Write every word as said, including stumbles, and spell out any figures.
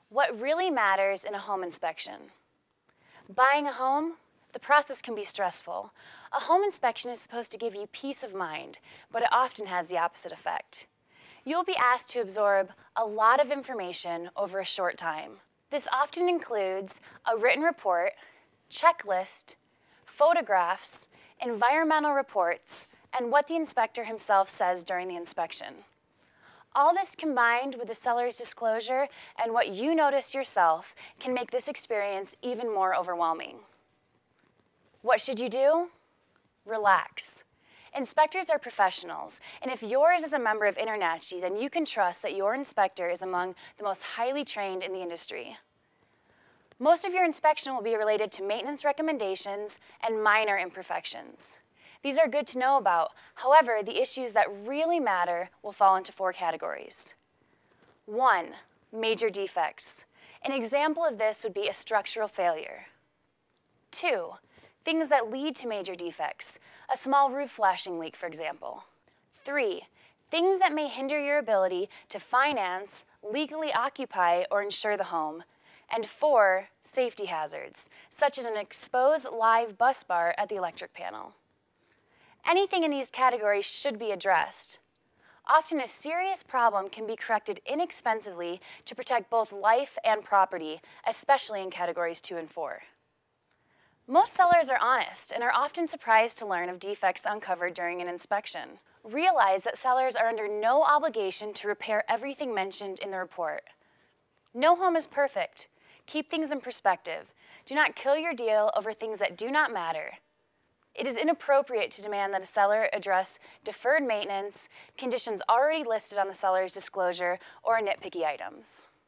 What really matters in a home inspection? Buying a home, the process can be stressful. A home inspection is supposed to give you peace of mind, but it often has the opposite effect. You'll be asked to absorb a lot of information over a short time. This often includes a written report, checklist, photographs, environmental reports, and what the inspector himself says during the inspection. All this combined with the seller's disclosure and what you notice yourself can make this experience even more overwhelming. What should you do? Relax. Inspectors are professionals, and if yours is a member of InterNACHI, then you can trust that your inspector is among the most highly trained in the industry. Most of your inspection will be related to maintenance recommendations and minor imperfections. These are good to know about. However, the issues that really matter will fall into four categories. One, major defects. An example of this would be a structural failure. Two, things that lead to major defects, a small roof flashing leak, for example. Three, things that may hinder your ability to finance, legally occupy, or insure the home. And four, safety hazards, such as an exposed live bus bar at the electric panel. Anything in these categories should be addressed. Often a serious problem can be corrected inexpensively to protect both life and property, especially in categories two and four. Most sellers are honest and are often surprised to learn of defects uncovered during an inspection. Realize that sellers are under no obligation to repair everything mentioned in the report. No home is perfect. Keep things in perspective. Do not kill your deal over things that do not matter. It is inappropriate to demand that a seller address deferred maintenance, conditions already listed on the seller's disclosure, or nitpicky items.